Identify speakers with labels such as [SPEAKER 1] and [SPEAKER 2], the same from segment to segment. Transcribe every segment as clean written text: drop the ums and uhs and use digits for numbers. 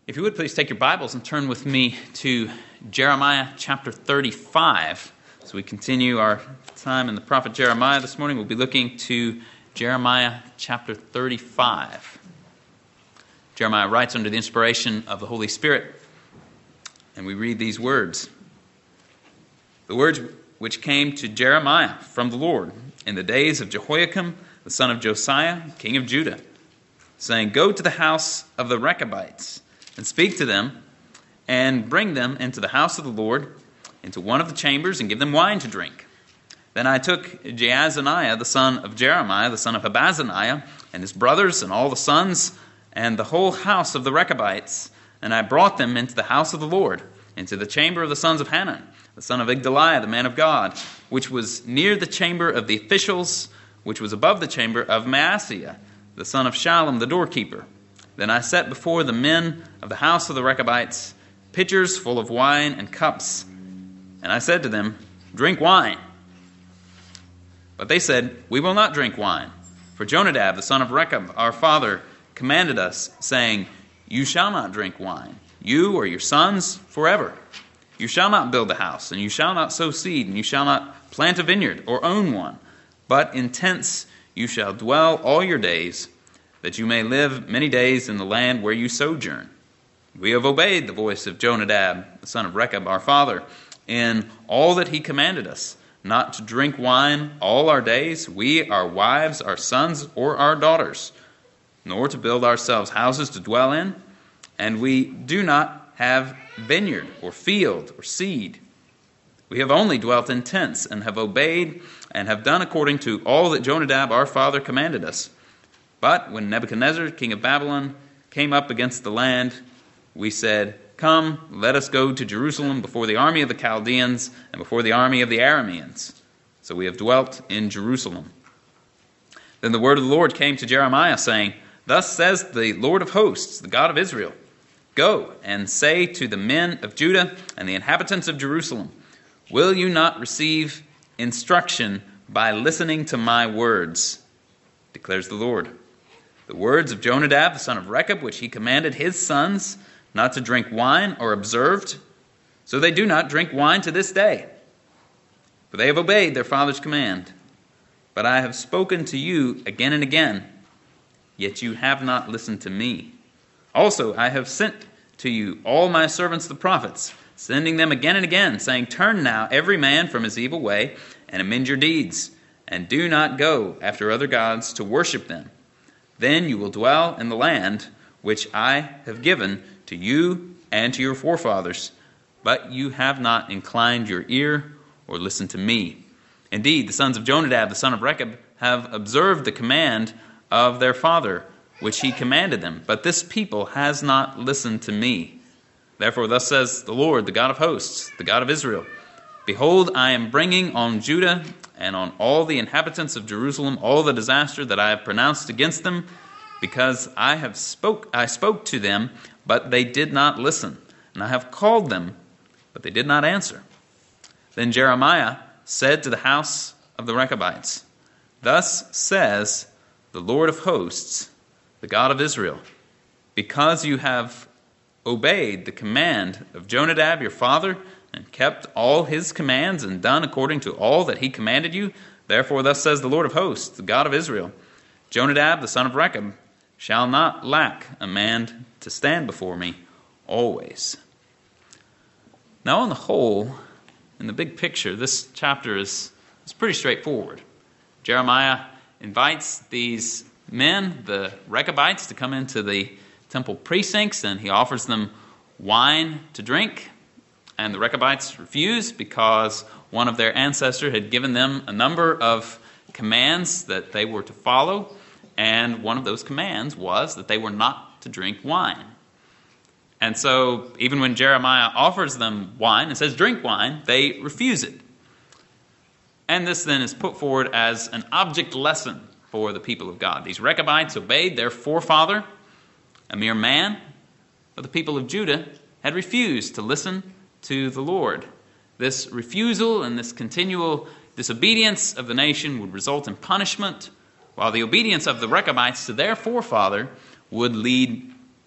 [SPEAKER 1] If you would, please take your Bibles and turn with me to Jeremiah chapter 35. As we continue our time in the prophet Jeremiah this morning, we'll be looking to Jeremiah chapter 35. Jeremiah writes under the inspiration of the Holy Spirit, and we read these words. The words which came to Jeremiah from the Lord in the days of Jehoiakim, the son of Josiah, king of Judah, saying, "Go to the house of the Rechabites, and speak to them, and bring them into the house of the Lord, into one of the chambers, and give them wine to drink." Then I took Jaazaniah, the son of Jeremiah, the son of Habazaniah, and his brothers, and all the sons, and the whole house of the Rechabites, and I brought them into the house of the Lord, into the chamber of the sons of Hanan, the son of Igdaliah, the man of God, which was near the chamber of the officials, which was above the chamber of Maaseiah, the son of Shallum, the doorkeeper. Then I set before the men of the house of the Rechabites pitchers full of wine and cups. And I said to them, "Drink wine." But they said, "We will not drink wine. For Jonadab, the son of Rechab, our father, commanded us, saying, 'You shall not drink wine, you or your sons, forever. You shall not build a house, and you shall not sow seed, and you shall not plant a vineyard or own one. But in tents you shall dwell all your days, that you may live many days in the land where you sojourn.' We have obeyed the voice of Jonadab, the son of Rechab, our father, in all that he commanded us, not to drink wine all our days, we, our wives, our sons, or our daughters, nor to build ourselves houses to dwell in, and we do not have vineyard or field or seed. We have only dwelt in tents, and have obeyed and have done according to all that Jonadab, our father, commanded us. But when Nebuchadnezzar, king of Babylon, came up against the land, we said, 'Come, let us go to Jerusalem before the army of the Chaldeans and before the army of the Arameans.' So we have dwelt in Jerusalem." Then the word of the Lord came to Jeremiah, saying, "Thus says the Lord of hosts, the God of Israel, Go and say to the men of Judah and the inhabitants of Jerusalem, Will you not receive instruction by listening to my words, declares the Lord. The words of Jonadab, the son of Rechab, which he commanded his sons not to drink wine, are observed, so they do not drink wine to this day. For they have obeyed their father's command. But I have spoken to you again and again, yet you have not listened to me. Also I have sent to you all my servants the prophets, sending them again and again, saying, Turn now every man from his evil way, and amend your deeds, and do not go after other gods to worship them. Then you will dwell in the land which I have given to you and to your forefathers. But you have not inclined your ear or listened to me. Indeed, the sons of Jonadab, the son of Rechab, have observed the command of their father, which he commanded them. But this people has not listened to me. Therefore thus says the Lord, the God of hosts, the God of Israel, Behold, I am bringing on Judah and on all the inhabitants of Jerusalem all the disaster that I have pronounced against them, because I spoke to them, but they did not listen, and I have called them, but they did not answer. Then Jeremiah said to the house of the Rechabites, Thus says the Lord of hosts, the God of Israel, because you have obeyed the command of Jonadab your father, and kept all his commands, and done according to all that he commanded you, therefore thus says the Lord of hosts, the God of Israel, Jonadab the son of Rechab shall not lack a man to stand before me always. Now on the whole, in the big picture, this chapter is pretty straightforward. Jeremiah invites these men, the Rechabites, to come into the temple precincts, and he offers them wine to drink. And the Rechabites refuse because one of their ancestors had given them a number of commands that they were to follow. And one of those commands was that they were not to drink wine. And so even when Jeremiah offers them wine and says, drink wine, they refuse it. And this then is put forward as an object lesson for the people of God. These Rechabites obeyed their forefather, a mere man, but the people of Judah had refused to listen to the Lord. This refusal and this continual disobedience of the nation would result in punishment, while the obedience of the Rechabites to their forefather would lead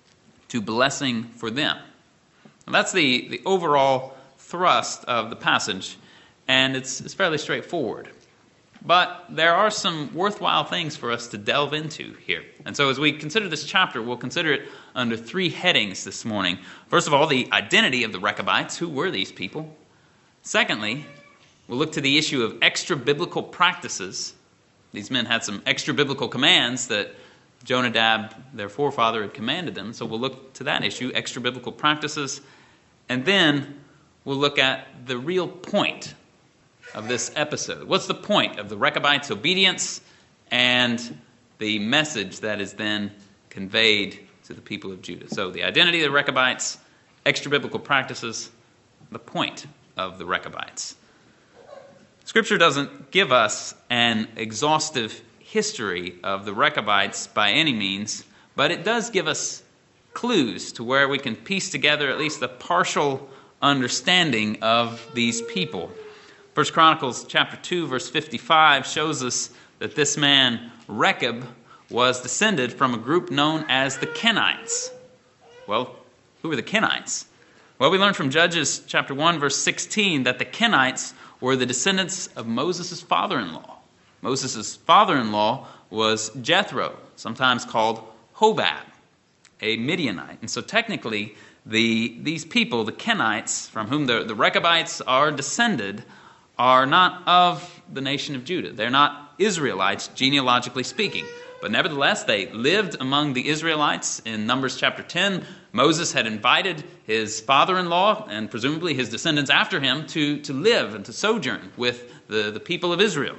[SPEAKER 1] to blessing for them. Now, that's the overall thrust of the passage, and it's fairly straightforward. But there are some worthwhile things for us to delve into here. And so as we consider this chapter, we'll consider it under three headings this morning. First of all, the identity of the Rechabites. Who were these people? Secondly, we'll look to the issue of extra-biblical practices. These men had some extra-biblical commands that Jonadab, their forefather, had commanded them. So we'll look to that issue, extra-biblical practices. And then we'll look at the real point of this episode. What's the point of the Rechabites' obedience and the message that is then conveyed to the people of Judah? So the identity of the Rechabites, extra-biblical practices, the point of the Rechabites. Scripture doesn't give us an exhaustive history of the Rechabites by any means, but it does give us clues to where we can piece together at least a partial understanding of these people. 1 Chronicles chapter 2, verse 55 shows us that this man, Rechab, was descended from a group known as the Kenites. Well, who were the Kenites? Well, we learn from Judges chapter 1, verse 16, that the Kenites were the descendants of Moses' father-in-law. Moses' father-in-law was Jethro, sometimes called Hobab, a Midianite. And so technically, these people, the Kenites, from whom the Rechabites are descended, are not of the nation of Judah. They're not Israelites, genealogically speaking. But nevertheless, they lived among the Israelites. In Numbers chapter 10, Moses had invited his father-in-law and presumably his descendants after him to live and to sojourn with the people of Israel.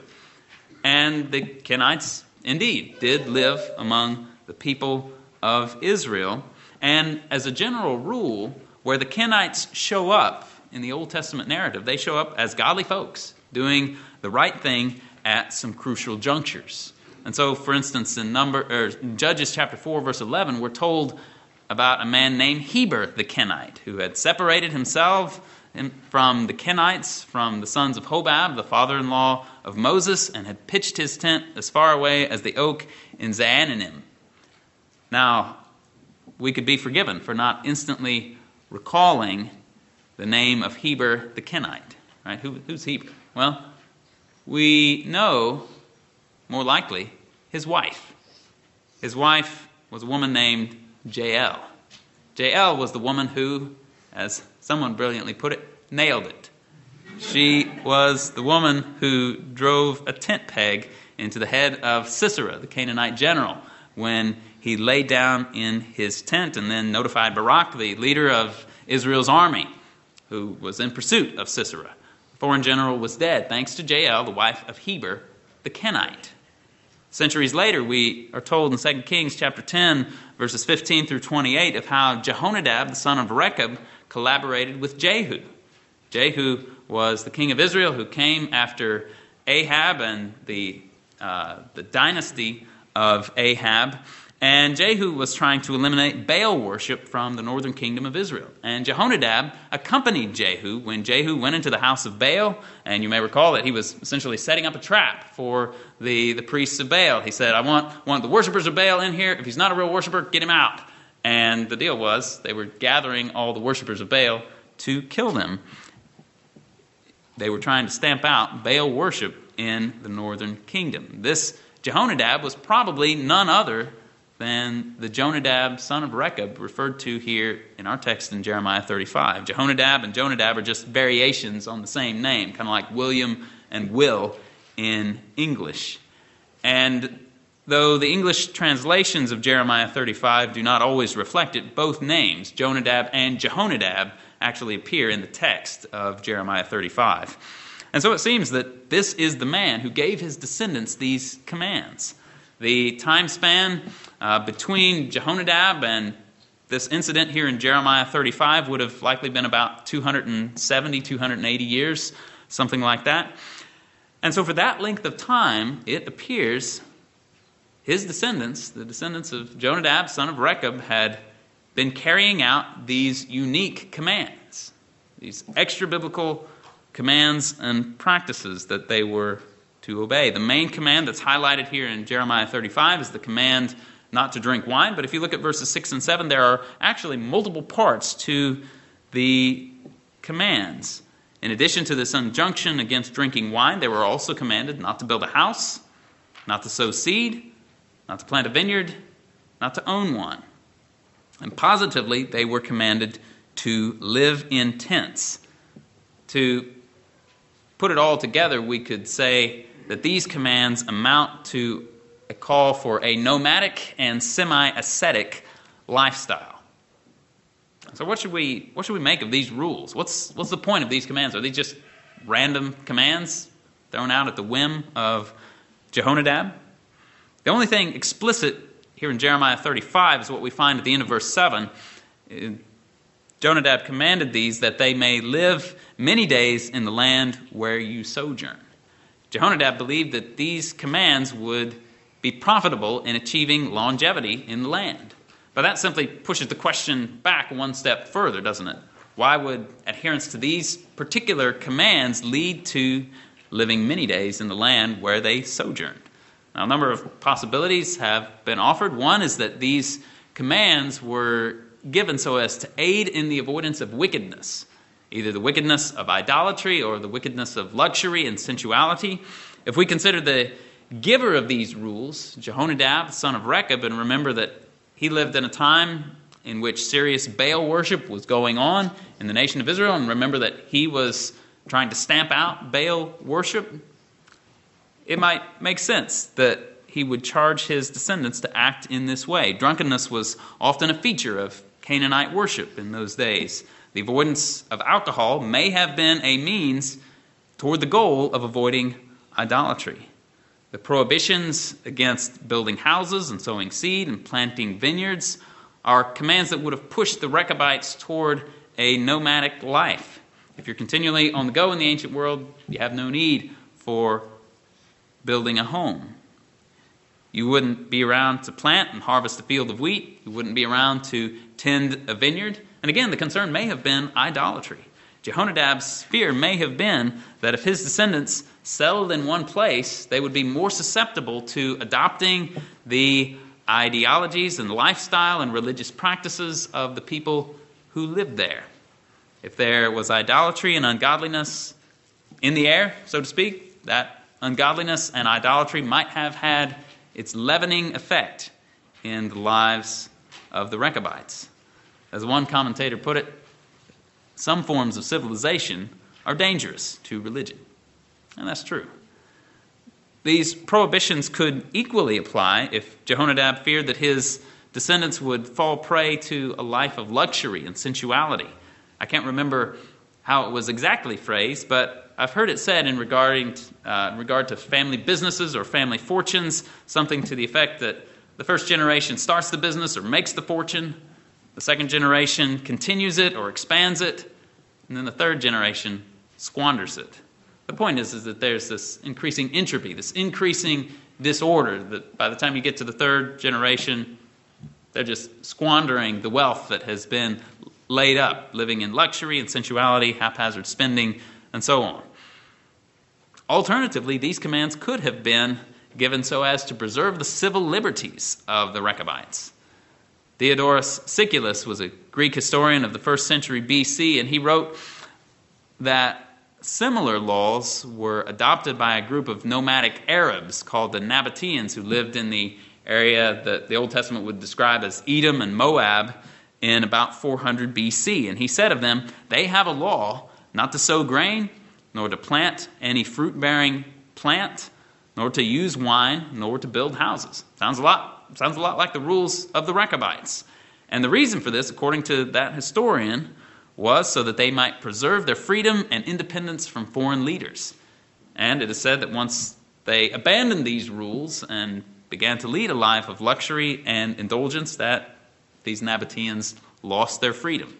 [SPEAKER 1] And the Kenites, indeed, did live among the people of Israel. And as a general rule, where the Kenites show up in the Old Testament narrative, they show up as godly folks doing the right thing at some crucial junctures. And so, for instance, in Judges chapter 4, verse 11, we're told about a man named Heber the Kenite, who had separated himself from the Kenites, from the sons of Hobab, the father-in-law of Moses, and had pitched his tent as far away as the oak in Zaanannim. Now, we could be forgiven for not instantly recalling the name of Heber the Kenite. Right? Who's Heber? Well, we know, more likely, his wife. His wife was a woman named Jael. Jael was the woman who, as someone brilliantly put it, nailed it. She was the woman who drove a tent peg into the head of Sisera, the Canaanite general, when he laid down in his tent and then notified Barak, the leader of Israel's army, who was in pursuit of Sisera. The foreign general was dead, thanks to Jael, the wife of Heber the Kenite. Centuries later, we are told in 2 Kings chapter 10, verses 15 through 28, of how Jehonadab, the son of Rechab, collaborated with Jehu. Jehu was the king of Israel who came after Ahab and the dynasty of Ahab. And Jehu was trying to eliminate Baal worship from the northern kingdom of Israel. And Jehonadab accompanied Jehu when Jehu went into the house of Baal. And you may recall that he was essentially setting up a trap for the priests of Baal. He said, I want the worshipers of Baal in here. If he's not a real worshiper, get him out. And the deal was they were gathering all the worshipers of Baal to kill them. They were trying to stamp out Baal worship in the northern kingdom. This Jehonadab was probably none other than the Jonadab, son of Rechab, referred to here in our text in Jeremiah 35. Jehonadab and Jonadab are just variations on the same name, kind of like William and Will in English. And though the English translations of Jeremiah 35 do not always reflect it, both names, Jonadab and Jehonadab, actually appear in the text of Jeremiah 35. And so it seems that this is the man who gave his descendants these commands. The time span between Jehonadab and this incident here in Jeremiah 35 would have likely been about 270, 280 years, something like that. And so for that length of time, it appears his descendants, the descendants of Jonadab, son of Rechab, had been carrying out these unique commands, these extra-biblical commands and practices that they were to obey. The main command that's highlighted here in Jeremiah 35 is the command not to drink wine. But if you look at verses 6 and 7, there are actually multiple parts to the commands. In addition to this injunction against drinking wine, they were also commanded not to build a house, not to sow seed, not to plant a vineyard, not to own one. And positively, they were commanded to live in tents. To put it all together, we could say that these commands amount to a call for a nomadic and semi-ascetic lifestyle. So what should we make of these rules? What's the point of these commands? Are these just random commands thrown out at the whim of Jehonadab? The only thing explicit here in Jeremiah 35 is what we find at the end of verse 7. Jonadab commanded these that they may live many days in the land where you sojourn. Jehonadab believed that these commands would be profitable in achieving longevity in the land. But that simply pushes the question back one step further, doesn't it? Why would adherence to these particular commands lead to living many days in the land where they sojourned? Now, a number of possibilities have been offered. One is that these commands were given so as to aid in the avoidance of wickedness, either the wickedness of idolatry or the wickedness of luxury and sensuality. If we consider the giver of these rules, Jehonadab, the son of Rechab, and remember that he lived in a time in which serious Baal worship was going on in the nation of Israel, and remember that he was trying to stamp out Baal worship, it might make sense that he would charge his descendants to act in this way. Drunkenness was often a feature of Canaanite worship in those days. The avoidance of alcohol may have been a means toward the goal of avoiding idolatry. The prohibitions against building houses and sowing seed and planting vineyards are commands that would have pushed the Rechabites toward a nomadic life. If you're continually on the go in the ancient world, you have no need for building a home. You wouldn't be around to plant and harvest a field of wheat. You wouldn't be around to tend a vineyard. And again, the concern may have been idolatry. Jehonadab's fear may have been that if his descendants settled in one place, they would be more susceptible to adopting the ideologies and lifestyle and religious practices of the people who lived there. If there was idolatry and ungodliness in the air, so to speak, that ungodliness and idolatry might have had its leavening effect in the lives of the Rechabites. As one commentator put it, some forms of civilization are dangerous to religion. And that's true. These prohibitions could equally apply if Jehonadab feared that his descendants would fall prey to a life of luxury and sensuality. I can't remember how it was exactly phrased, but I've heard it said in regard to family businesses or family fortunes, something to the effect that the first generation starts the business or makes the fortune, the second generation continues it or expands it, and then the third generation squanders it. The point is that there's this increasing entropy, this increasing disorder, that by the time you get to the third generation, they're just squandering the wealth that has been laid up, living in luxury and sensuality, haphazard spending, and so on. Alternatively, these commands could have been given so as to preserve the civil liberties of the Rechabites. Theodorus Siculus was a Greek historian of the 1st century BC, and he wrote that similar laws were adopted by a group of nomadic Arabs called the Nabateans, who lived in the area that the Old Testament would describe as Edom and Moab in about 400 BC. And he said of them, they have a law not to sow grain, nor to plant any fruit-bearing plant, nor to use wine, nor to build houses. Sounds a lot like the rules of the Rechabites. And the reason for this, according to that historian, was so that they might preserve their freedom and independence from foreign leaders. And it is said that once they abandoned these rules and began to lead a life of luxury and indulgence, that these Nabateans lost their freedom.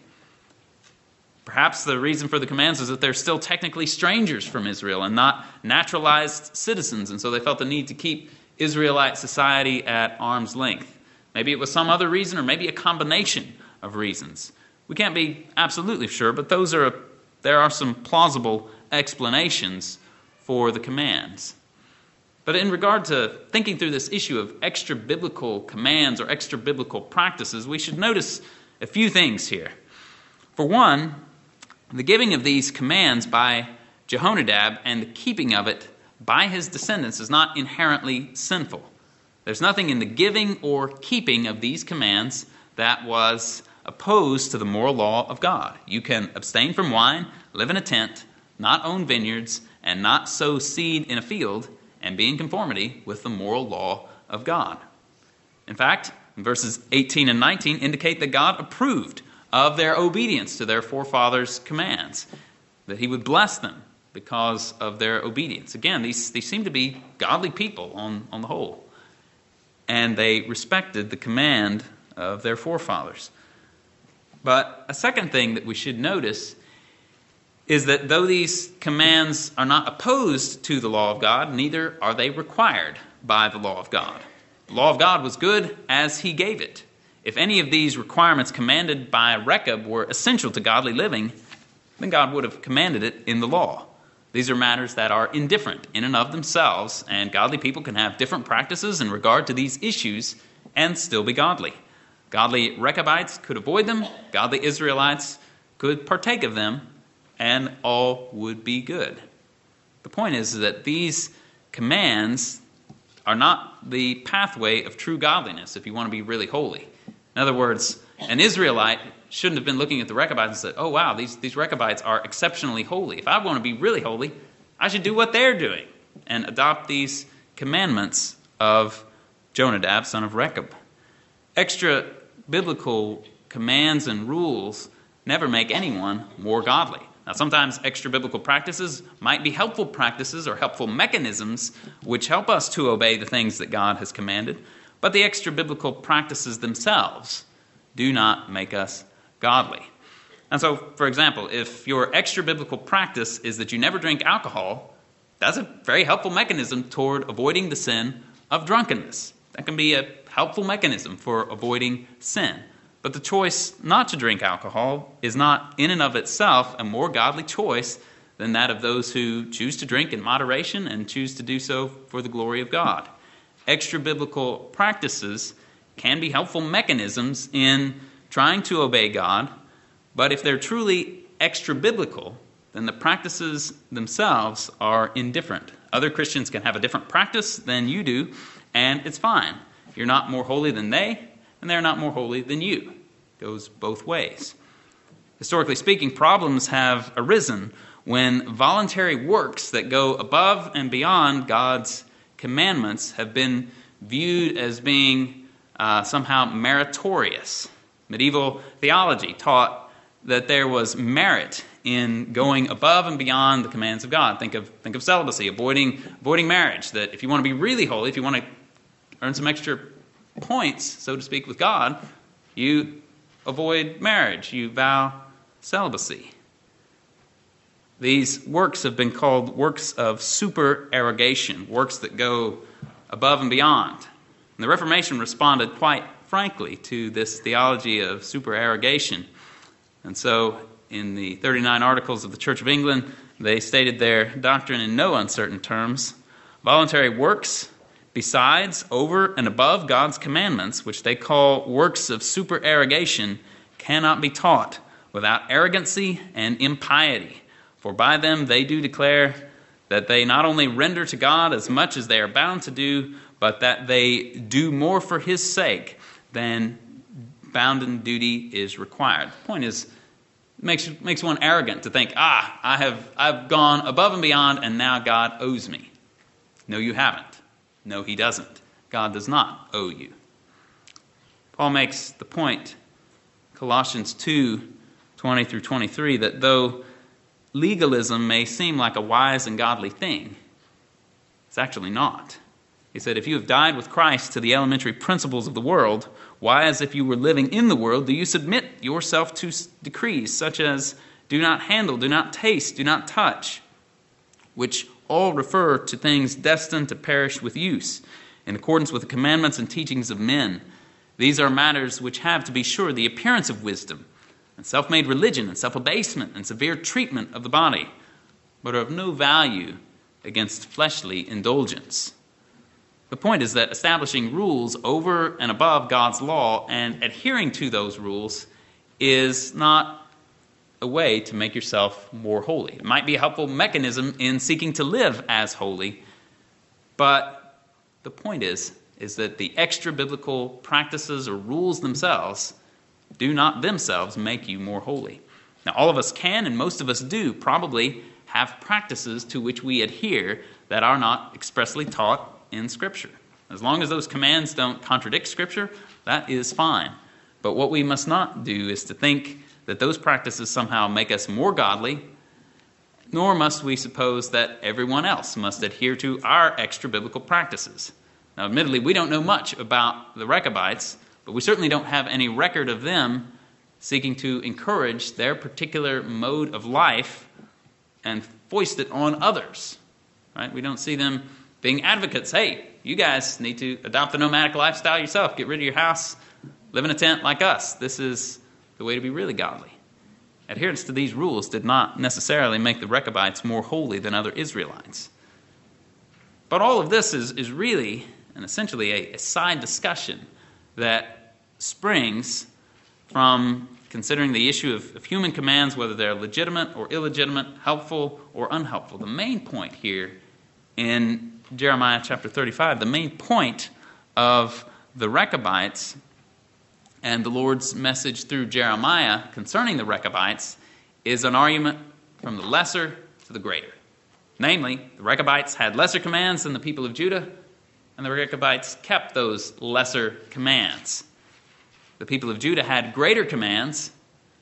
[SPEAKER 1] Perhaps the reason for the commands is that they're still technically strangers from Israel and not naturalized citizens, and so they felt the need to keep Israelite society at arm's length. Maybe it was some other reason, or maybe a combination of reasons. We can't be absolutely sure, but there are some plausible explanations for the commands. But in regard to thinking through this issue of extra-biblical commands or extra-biblical practices, we should notice a few things here. For one, the giving of these commands by Jehonadab and the keeping of it by his descendants is not inherently sinful. There's nothing in the giving or keeping of these commands that was opposed to the moral law of God. You can abstain from wine, live in a tent, not own vineyards, and not sow seed in a field, and be in conformity with the moral law of God. In fact, verses 18 and 19 indicate that God approved of their obedience to their forefathers' commands, that he would bless them because of their obedience. Again, these seem to be godly people on the whole, and they respected the command of their forefathers. But a second thing that we should notice is that though these commands are not opposed to the law of God, neither are they required by the law of God. The law of God was good as he gave it. If any of these requirements commanded by Rechab were essential to godly living, then God would have commanded it in the law. These are matters that are indifferent in and of themselves, and godly people can have different practices in regard to these issues and still be godly. Godly Rechabites could avoid them, godly Israelites could partake of them, and all would be good. The point is that these commands are not the pathway of true godliness if you want to be really holy. In other words, an Israelite shouldn't have been looking at the Rechabites and said, oh wow, these Rechabites are exceptionally holy. If I want to be really holy, I should do what they're doing and adopt these commandments of Jonadab, son of Rechab. Extra biblical commands and rules never make anyone more godly. Now, sometimes extra-biblical practices might be helpful practices or helpful mechanisms which help us to obey the things that God has commanded, but the extra-biblical practices themselves do not make us godly. And so, for example, if your extra-biblical practice is that you never drink alcohol, that's a very helpful mechanism toward avoiding the sin of drunkenness. That can be a helpful mechanism for avoiding sin. But the choice not to drink alcohol is not in and of itself a more godly choice than that of those who choose to drink in moderation and choose to do so for the glory of God. Extra-biblical practices can be helpful mechanisms in trying to obey God, but if they're truly extra-biblical, then the practices themselves are indifferent. Other Christians can have a different practice than you do, and it's fine. You're not more holy than they, and they're not more holy than you. It goes both ways. Historically speaking, problems have arisen when voluntary works that go above and beyond God's commandments have been viewed as being somehow meritorious. Medieval theology taught that there was merit in going above and beyond the commands of God. Think of celibacy, avoiding marriage. That if you want to be really holy, if you want to earn some extra points, so to speak, with God, you avoid marriage. You vow celibacy. These works have been called works of supererogation, works that go above and beyond. And the Reformation responded quite frankly to this theology of supererogation. And so in the 39 Articles of the Church of England, they stated their doctrine in no uncertain terms. Voluntary works besides, over and above God's commandments, which they call works of supererogation, cannot be taught without arrogancy and impiety. For by them they do declare that they not only render to God as much as they are bound to do, but that they do more for his sake than bounden duty is required. The point is, it makes one arrogant to think, I've gone above and beyond, and now God owes me. No, you haven't. No, he doesn't. God does not owe you. Paul makes the point, Colossians 2:20 through 23, that though legalism may seem like a wise and godly thing, it's actually not. He said, if you have died with Christ to the elementary principles of the world, why, as if you were living in the world, do you submit yourself to decrees such as do not handle, do not taste, do not touch, which all refer to things destined to perish with use, in accordance with the commandments and teachings of men. These are matters which have, to be sure, the appearance of wisdom, and self-made religion, and self-abasement, and severe treatment of the body, but are of no value against fleshly indulgence. The point is that establishing rules over and above God's law and adhering to those rules is not a way to make yourself more holy. It might be a helpful mechanism in seeking to live as holy, but the point is that the extra-biblical practices or rules themselves do not themselves make you more holy. Now, all of us can, and most of us do, probably have practices to which we adhere that are not expressly taught in Scripture. As long as those commands don't contradict Scripture, that is fine. But what we must not do is to think that those practices somehow make us more godly, nor must we suppose that everyone else must adhere to our extra-biblical practices. Now, admittedly, we don't know much about the Rechabites, but we certainly don't have any record of them seeking to encourage their particular mode of life and foist it on others. Right? We don't see them being advocates. Hey, you guys need to adopt the nomadic lifestyle yourself. Get rid of your house. Live in a tent like us. This is the way to be really godly. Adherence to these rules did not necessarily make the Rechabites more holy than other Israelites. But all of this is really and essentially a side discussion that springs from considering the issue of human commands, whether they're legitimate or illegitimate, helpful or unhelpful. The main point here in Jeremiah chapter 35, the main point of the Rechabites and the Lord's message through Jeremiah concerning the Rechabites is an argument from the lesser to the greater. Namely, the Rechabites had lesser commands than the people of Judah, and the Rechabites kept those lesser commands. The people of Judah had greater commands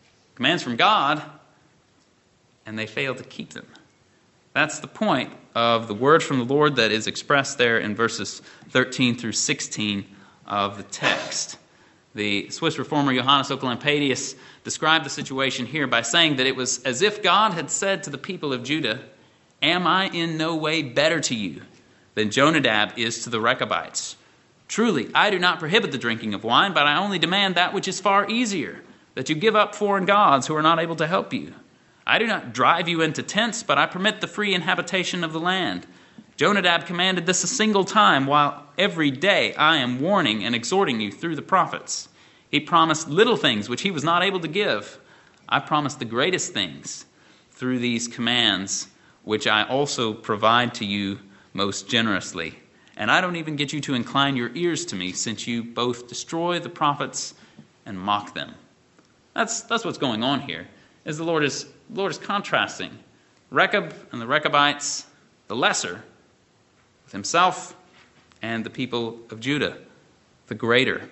[SPEAKER 1] from God, and they failed to keep them. That's the point of the word from the Lord that is expressed there in verses 13 through 16 of the text. The Swiss reformer Johannes Oecolampadius described the situation here by saying that it was as if God had said to the people of Judah, "Am I in no way better to you than Jonadab is to the Rechabites? Truly, I do not prohibit the drinking of wine, but I only demand that which is far easier, that you give up foreign gods who are not able to help you. I do not drive you into tents, but I permit the free inhabitation of the land. Jonadab commanded this a single time, while every day I am warning and exhorting you through the prophets. He promised little things which he was not able to give. I promise the greatest things through these commands, which I also provide to you most generously. And I don't even get you to incline your ears to me, since you both destroy the prophets and mock them." That's what's going on here. Is the Lord is contrasting Rechab and the Rechabites, the lesser, with himself and the people of Judah, the greater.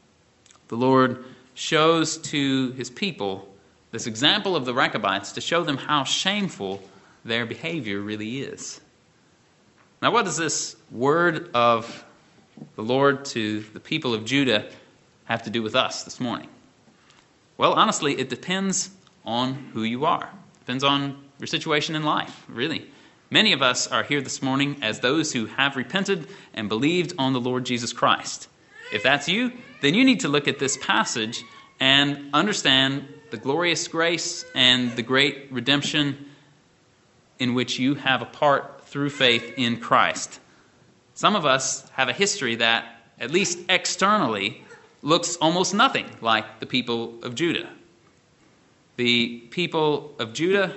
[SPEAKER 1] The Lord shows to his people this example of the Rechabites to show them how shameful their behavior really is. Now, what does this word of the Lord to the people of Judah have to do with us this morning? Well, honestly, it depends on who you are. It depends on your situation in life, really. Many of us are here this morning as those who have repented and believed on the Lord Jesus Christ. If that's you, then you need to look at this passage and understand the glorious grace and the great redemption in which you have a part through faith in Christ. Some of us have a history that, at least externally, looks almost nothing like the people of Judah. The people of Judah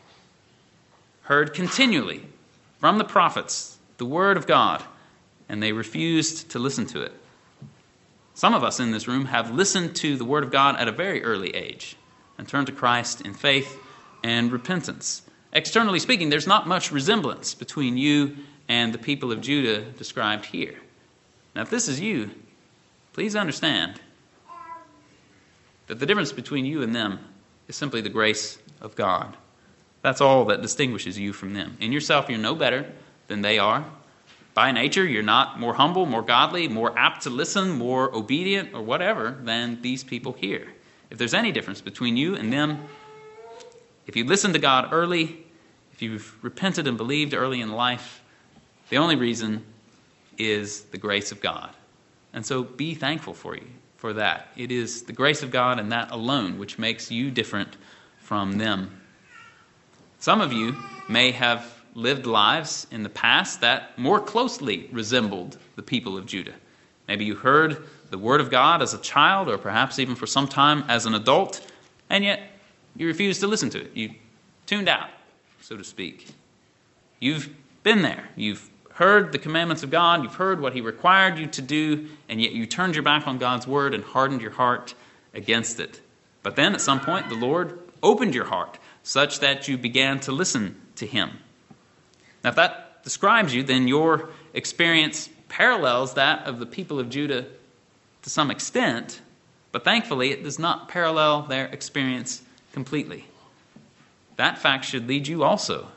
[SPEAKER 1] heard continually from the prophets the word of God, and they refused to listen to it. Some of us in this room have listened to the word of God at a very early age and turned to Christ in faith and repentance. Externally speaking, there's not much resemblance between you and the people of Judah described here. Now, if this is you, please understand that the difference between you and them is simply the grace of God. That's all that distinguishes you from them. In yourself, you're no better than they are. By nature, you're not more humble, more godly, more apt to listen, more obedient, or whatever than these people here. If there's any difference between you and them, if you listened to God early, if you've repented and believed early in life, the only reason is the grace of God. And so be thankful for that. It is the grace of God and that alone which makes you different from them. Some of you may have lived lives in the past that more closely resembled the people of Judah. Maybe you heard the word of God as a child, or perhaps even for some time as an adult, and yet you refused to listen to it. You tuned out, so to speak. You've been there. You've heard the commandments of God. You've heard what He required you to do, and yet you turned your back on God's word and hardened your heart against it. But then at some point, the Lord opened your heart such that you began to listen to Him. Now, if that describes you, then your experience parallels that of the people of Judah to some extent, but thankfully it does not parallel their experience completely. That fact should lead you also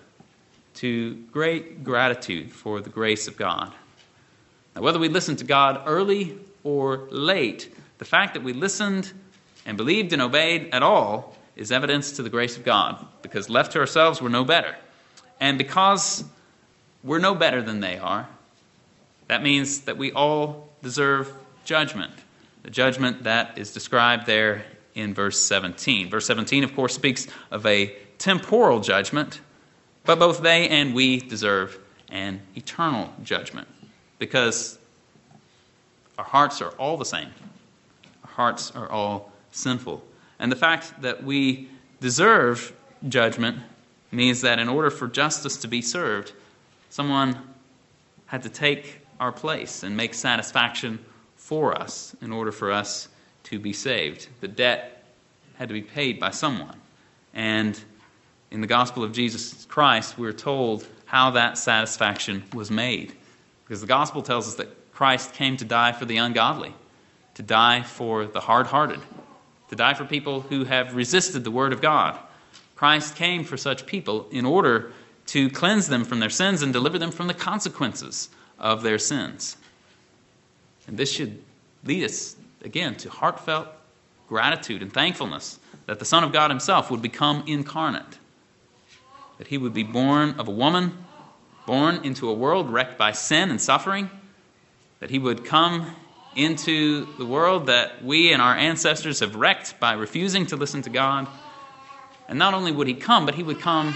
[SPEAKER 1] to great gratitude for the grace of God. Now, whether we listen to God early or late, the fact that we listened and believed and obeyed at all is evidence to the grace of God, because left to ourselves, we're no better. And because we're no better than they are, that means that we all deserve judgment, the judgment that is described there in verse 17. Verse 17, of course, speaks of a temporal judgment, but both they and we deserve an eternal judgment, because our hearts are all the same. Our hearts are all sinful. And the fact that we deserve judgment means that in order for justice to be served, someone had to take our place and make satisfaction for us in order for us to be saved. The debt had to be paid by someone. And in the gospel of Jesus Christ, we're told how that satisfaction was made. Because the gospel tells us that Christ came to die for the ungodly, to die for the hard-hearted, to die for people who have resisted the word of God. Christ came for such people in order to cleanse them from their sins and deliver them from the consequences of their sins. And this should lead us, again, to heartfelt gratitude and thankfulness that the Son of God Himself would become incarnate, that He would be born of a woman, born into a world wrecked by sin and suffering, that He would come into the world that we and our ancestors have wrecked by refusing to listen to God. And not only would He come, but He would come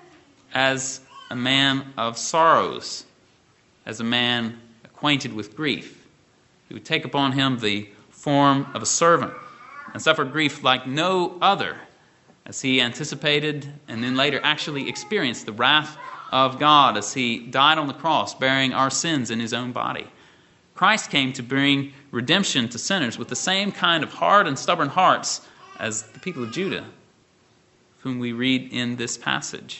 [SPEAKER 1] as a man of sorrows, as a man acquainted with grief. He would take upon Him the form of a servant and suffer grief like no other, as He anticipated and then later actually experienced the wrath of God as He died on the cross, bearing our sins in His own body. Christ came to bring redemption to sinners with the same kind of hard and stubborn hearts as the people of Judah, whom we read in this passage.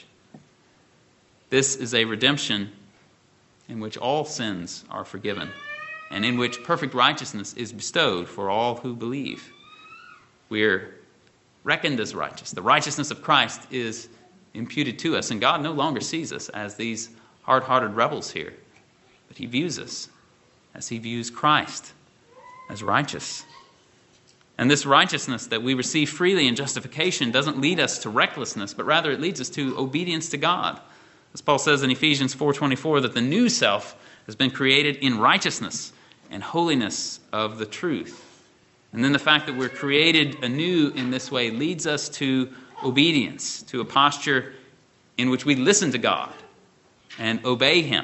[SPEAKER 1] This is a redemption in which all sins are forgiven, and in which perfect righteousness is bestowed for all who believe. We're reckoned as righteous. The righteousness of Christ is imputed to us, and God no longer sees us as these hard-hearted rebels here, but He views us as He views Christ, as righteous. And this righteousness that we receive freely in justification doesn't lead us to recklessness, but rather it leads us to obedience to God. As Paul says in Ephesians 4:24, that the new self has been created in righteousness and holiness of the truth. And then the fact that we're created anew in this way leads us to obedience, to a posture in which we listen to God and obey Him.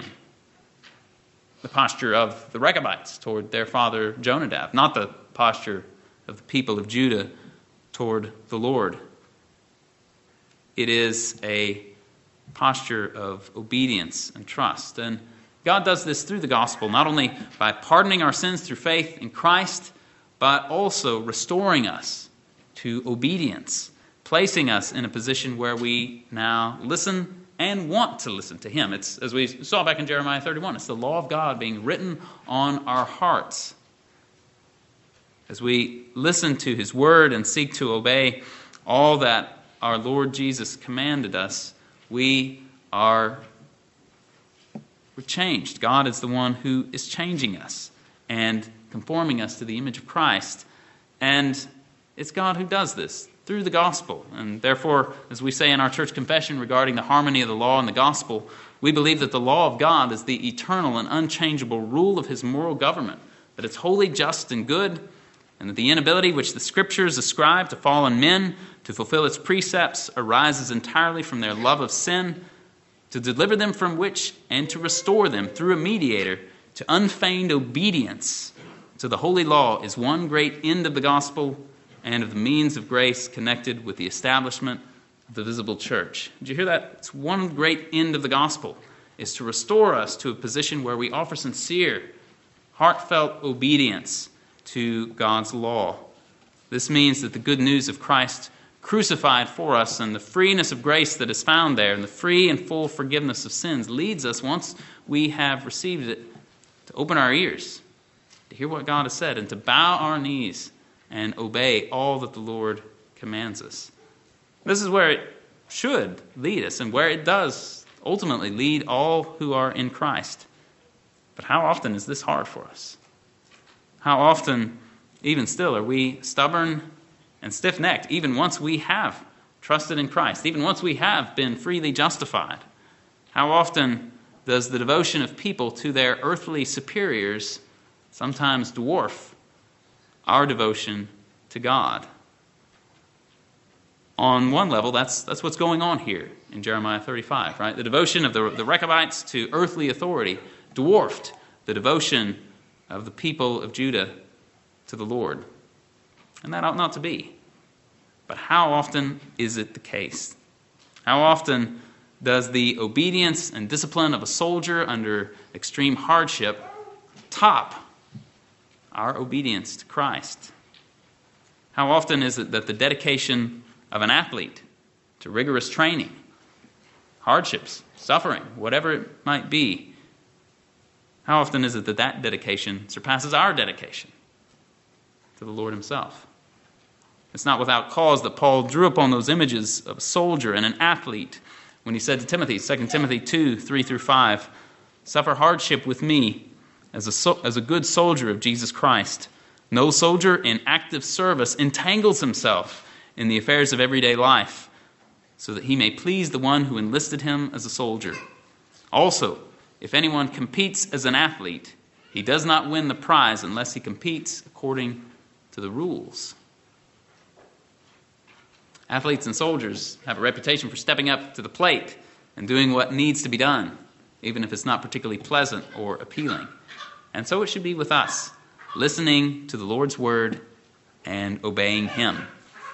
[SPEAKER 1] The posture of the Rechabites toward their father Jonadab, not the posture of the people of Judah toward the Lord. It is a posture of obedience and trust. And God does this through the gospel, not only by pardoning our sins through faith in Christ, but also restoring us to obedience, placing us in a position where we now listen and want to listen to Him. It's, as we saw back in Jeremiah 31, it's the law of God being written on our hearts. As we listen to His word and seek to obey all that our Lord Jesus commanded us, we're changed. God is the one who is changing us and conforming us to the image of Christ. And it's God who does this through the gospel. And therefore, as we say in our church confession regarding the harmony of the law and the gospel, we believe that the law of God is the eternal and unchangeable rule of His moral government, that it's holy, just, and good, and that the inability which the Scriptures ascribe to fallen men to fulfill its precepts arises entirely from their love of sin to deliver them from which, and to restore them through a mediator to unfeigned obedience to the holy law, is one great end of the gospel and of the means of grace connected with the establishment of the visible church. Did you hear that? It's one great end of the gospel, is to restore us to a position where we offer sincere, heartfelt obedience to God's law. This means that the good news of Christ crucified for us and the freeness of grace that is found there and the free and full forgiveness of sins leads us, once we have received it, to open our ears, to hear what God has said, and to bow our knees and obey all that the Lord commands us. This is where it should lead us and where it does ultimately lead all who are in Christ. But how often is this hard for us? How often, even still, are we stubborn and stiff-necked, even once we have trusted in Christ, even once we have been freely justified? How often does the devotion of people to their earthly superiors sometimes dwarf our devotion to God? On one level, that's what's going on here in Jeremiah 35, right? The devotion of the Rechabites to earthly authority dwarfed the devotion of the people of Judah to the Lord. And that ought not to be. But how often is it the case? How often does the obedience and discipline of a soldier under extreme hardship top our obedience to Christ? How often is it that the dedication of an athlete to rigorous training, hardships, suffering, whatever it might be, how often is it that that dedication surpasses our dedication to the Lord himself? It's not without cause that Paul drew upon those images of a soldier and an athlete when he said to Timothy, 2 Timothy 2, 3-5, "Suffer hardship with me as a good soldier of Jesus Christ. No soldier in active service entangles himself in the affairs of everyday life, so that he may please the one who enlisted him as a soldier. Also, if anyone competes as an athlete, he does not win the prize unless he competes according to the rules." Athletes and soldiers have a reputation for stepping up to the plate and doing what needs to be done, even if it's not particularly pleasant or appealing. And so it should be with us, listening to the Lord's word and obeying him.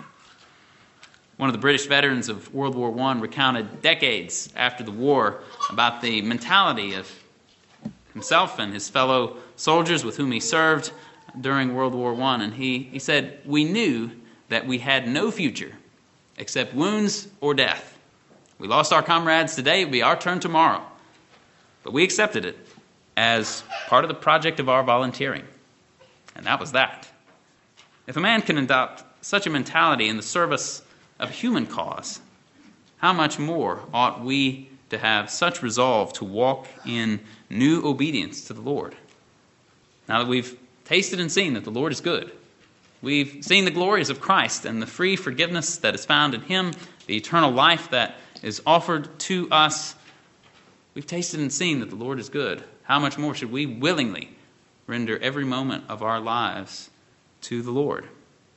[SPEAKER 1] One of the British veterans of World War I recounted decades after the war about the mentality of himself and his fellow soldiers with whom he served during World War I. And he said, "We knew that we had no future except wounds or death. We lost our comrades today, it would be our turn tomorrow. But we accepted it as part of the project of our volunteering." And that was that. If a man can adopt such a mentality in the service of a human cause, how much more ought we to have such resolve to walk in new obedience to the Lord? Now that we've tasted and seen that the Lord is good, we've seen the glories of Christ and the free forgiveness that is found in him, the eternal life that is offered to us, we've tasted and seen that the Lord is good. How much more should we willingly render every moment of our lives to the Lord?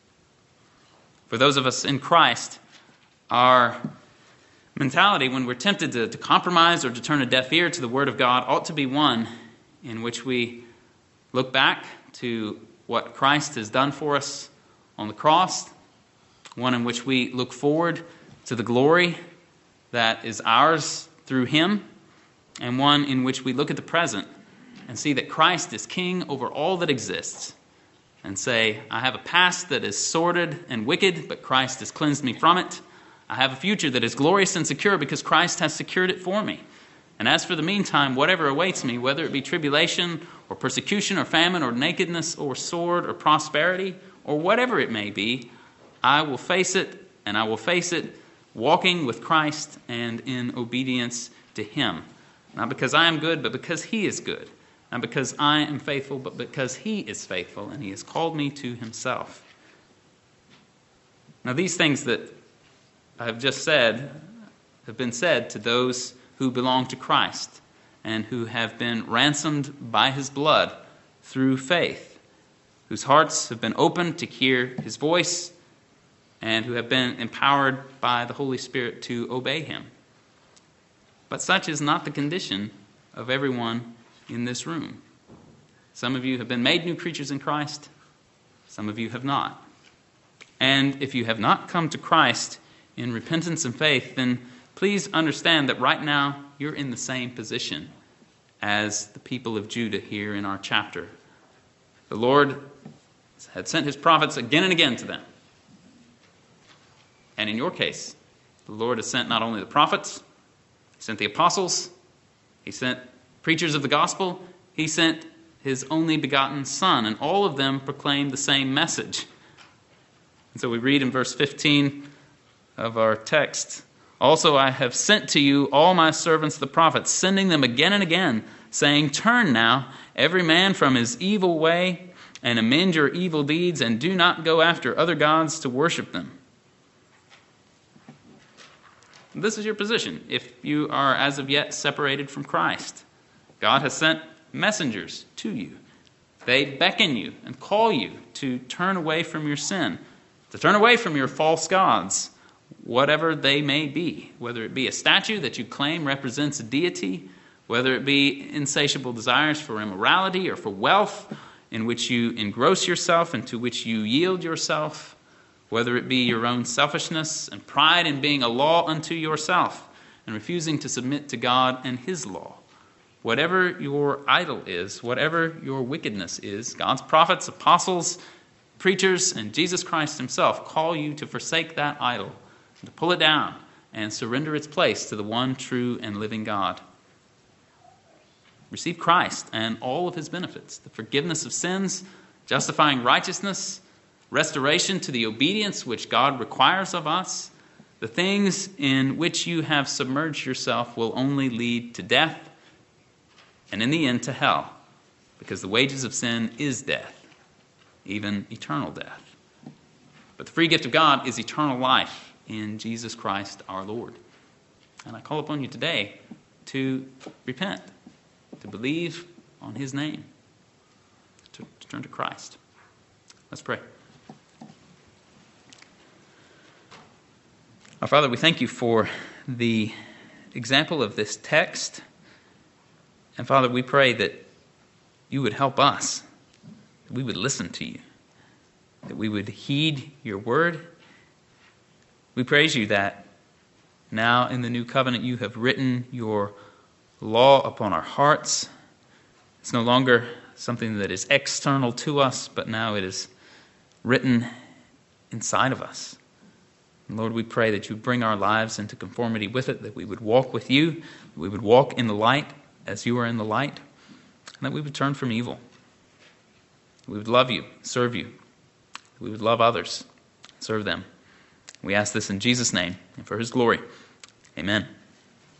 [SPEAKER 1] For those of us in Christ, our mentality when we're tempted to compromise or to turn a deaf ear to the Word of God ought to be one in which we look back to what Christ has done for us on the cross, one in which we look forward to the glory that is ours through him, and one in which we look at the present and see that Christ is king over all that exists, and say, I have a past that is sordid and wicked, but Christ has cleansed me from it. I have a future that is glorious and secure because Christ has secured it for me. And as for the meantime, whatever awaits me, whether it be tribulation or persecution or famine or nakedness or sword or prosperity or whatever it may be, I will face it, and I will face it walking with Christ and in obedience to him. Not because I am good, but because he is good. Not because I am faithful, but because he is faithful, and he has called me to himself. Now, these things that I have just said have been said to those who belong to Christ and who have been ransomed by his blood through faith, whose hearts have been opened to hear his voice and who have been empowered by the Holy Spirit to obey him. But such is not the condition of everyone in this room. Some of you have been made new creatures in Christ. Some of you have not. And if you have not come to Christ in repentance and faith, then please understand that right now you're in the same position as the people of Judah here in our chapter. The Lord had sent his prophets again and again to them. And in your case, the Lord has sent not only the prophets, he sent the apostles, he sent preachers of the gospel, he sent his only begotten Son, and all of them proclaim the same message. And so we read in verse 15 of our text, "Also I have sent to you all my servants the prophets, sending them again and again, saying, 'Turn now, every man from his evil way, and amend your evil deeds, and do not go after other gods to worship them.'" This is your position if you are as of yet separated from Christ. God has sent messengers to you. They beckon you and call you to turn away from your sin, to turn away from your false gods, whatever they may be, whether it be a statue that you claim represents a deity, whether it be insatiable desires for immorality or for wealth in which you engross yourself and to which you yield yourself, whether it be your own selfishness and pride in being a law unto yourself and refusing to submit to God and his law. Whatever your idol is, whatever your wickedness is, God's prophets, apostles, preachers, and Jesus Christ himself call you to forsake that idol, to pull it down and surrender its place to the one true and living God. Receive Christ and all of his benefits, the forgiveness of sins, justifying righteousness, restoration to the obedience which God requires of us. The things in which you have submerged yourself will only lead to death, and in the end to hell, because the wages of sin is death, even eternal death. But the free gift of God is eternal life in Jesus Christ our Lord. And I call upon you today to repent, to believe on his name, to turn to Christ. Let's pray. Our Father, we thank you for the example of this text. And Father, we pray that you would help us, that we would listen to you, that we would heed your word. We praise you that now in the new covenant you have written your law upon our hearts. It's no longer something that is external to us, but now it is written inside of us. And Lord, we pray that you bring our lives into conformity with it, that we would walk with you, that we would walk in the light as you are in the light, and that we would turn from evil. We would love you, serve you. We would love others, serve them. We ask this in Jesus' name and for his glory. Amen.